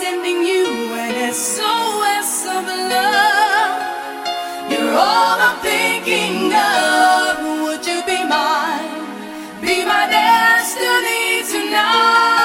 sending you an SOS of love. You're all I'm thinking of. Would you be mine? Be my destiny tonight.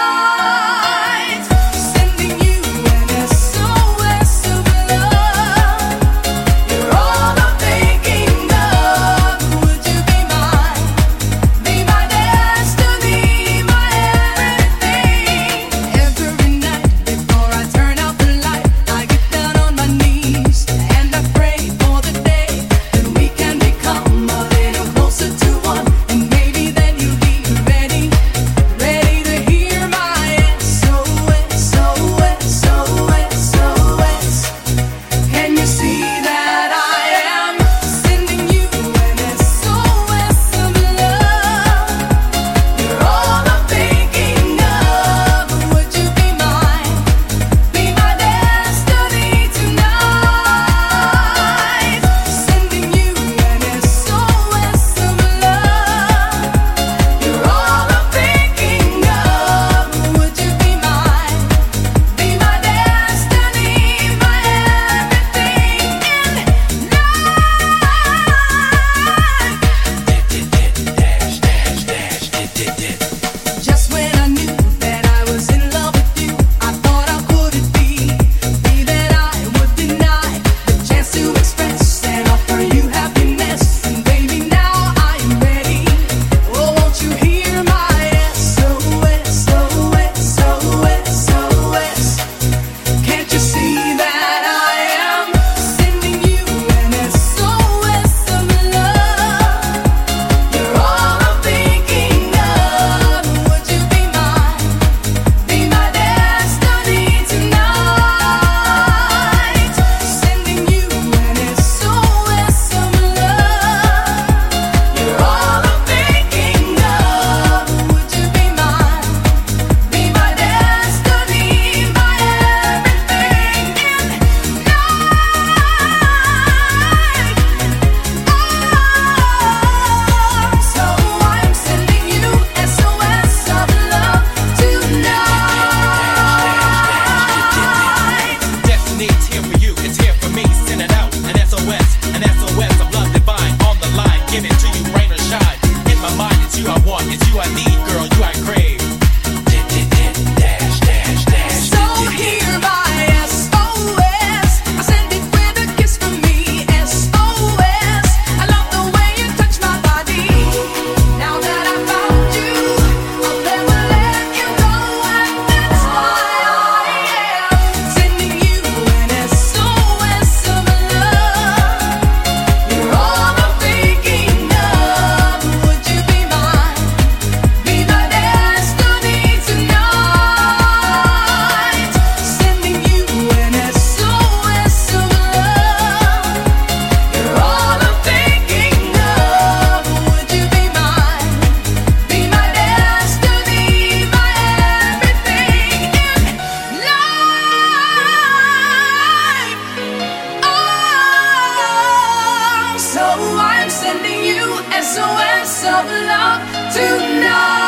Sending you an SOS of love. You're all I'm thinking of. Would you be mine? Be my destiny, my everything. Every night before I turn out the light, I get down on my knees and I pray for the day that we can become a little closer to one. And maybe then you'll be ready to hear my SOS, SOS, SOS, SOS. Can you see that I am sending you an SOS of love? You're all I'm thinking of. Would you be mine? Be my destiny tonight. Sending you an SOS of love. You're all I'm thinking of. Would you be mine? Be my destiny, my everything in life. Just when I knew that I was in love with you, I thought how could it be that I would deny the chance to express and offer you happiness. And baby, now I am ready. Oh, won't you hear my SOS, SOS, SOS, SOS? Can't you see that I am sending you an SOS of love? You're all I'm thinking of. Would you be mine? Be my destiny tonight. Sending you an SOS of love. You're all I'm thinking of. Would you be mine? Be my destiny, my everything in life. So I'm sending you SOS of love tonight. Destiny's here for you, it's here for me. Send it out, an SOS of love divine on the line. Give it to you, rain or shine. In my mind, it's you I want, it's you I need, girl, you I crave. So hear my SOS. I send it with a kiss from me. SOS. I love the way you touch my body. Now that I found you, I'll never let you go, and that's why I am sending you an SOS of love. You're all I'm thinking of. Would you be mine? Be my destiny tonight. Sending you an SOS of love. You're all I'm thinking of. Would you be mine? Be my destiny, my everything in life. Oh, so I'm sending you SOS of love tonight.